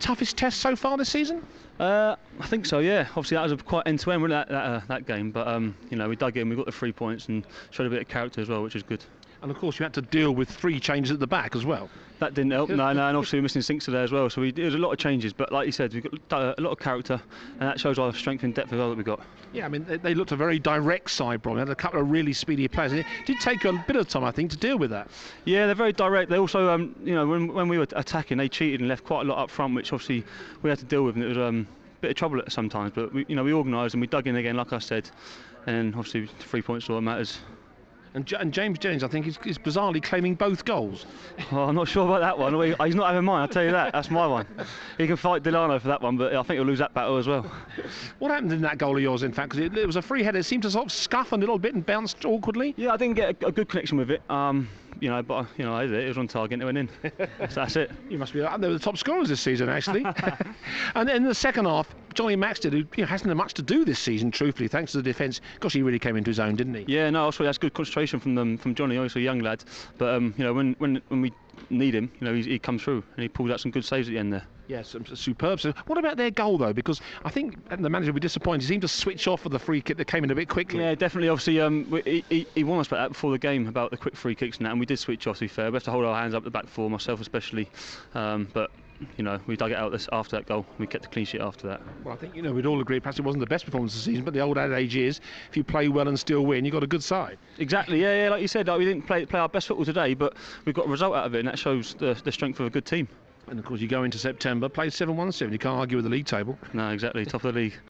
toughest test so far this season? I think so, yeah. Obviously that was quite end-to-end, wasn't it, that game, but you know, we dug in, we got the 3 points and showed a bit of character as well, which is good. And of course you had to deal with 3 changes at the back as well. That didn't help, no, and obviously we're missing Sinks today as well, so there was a lot of changes, but like you said, we've got a lot of character, and that shows our strength and depth as well that we've got. Yeah, I mean, they looked a very direct side, Brom. They had a couple of really speedy players. It did take you a bit of time, I think, to deal with that. Yeah, they're very direct. They also, you know, when we were attacking, they cheated and left quite a lot up front, which obviously we had to deal with, and it was a bit of trouble sometimes, but we organised and we dug in again, like I said, and obviously 3 points is all that matters. And James Jennings, I think, is bizarrely claiming both goals. Oh, I'm not sure about that one. He's not having mine, I'll tell you that. That's my one. He can fight Delano for that one, but I think he'll lose that battle as well. What happened in that goal of yours, in fact? Because it was a free header. It seemed to sort of scuff a little bit and bounced awkwardly. Yeah, I didn't get a good connection with it. You know, but you know, it was on target and it went in. So that's it. You must be up there with the top scorers this season, actually. And in the second half, Johnny Maxted, who hasn't had much to do this season, truthfully, thanks to the defence. Gosh, he really came into his own, didn't he? Yeah, no, also that's good concentration from Johnny, obviously a young lad. But you know, when we need him, you know, he comes through and he pulls out some good saves at the end there. Yes, superb. So what about their goal though? Because I think the manager will be disappointed. He seemed to switch off for the free kick that came in a bit quickly. Yeah, definitely. Obviously, he warned us about that before the game about the quick free kicks and that, and we did switch off. To be fair, we have to hold our hands up the back four, myself especially. But you know, we dug it out after that goal. We kept the clean sheet after that. Well, I think we'd all agree perhaps it wasn't the best performance of the season, but the old adage is if you play well and still win, you've got a good side. Exactly. Yeah. Like you said, we didn't play our best football today, but we got a result out of it, and that shows the strength of a good team. And of course, you go into September, play 7-1-7. You can't argue with the league table. No, exactly. Top of the league.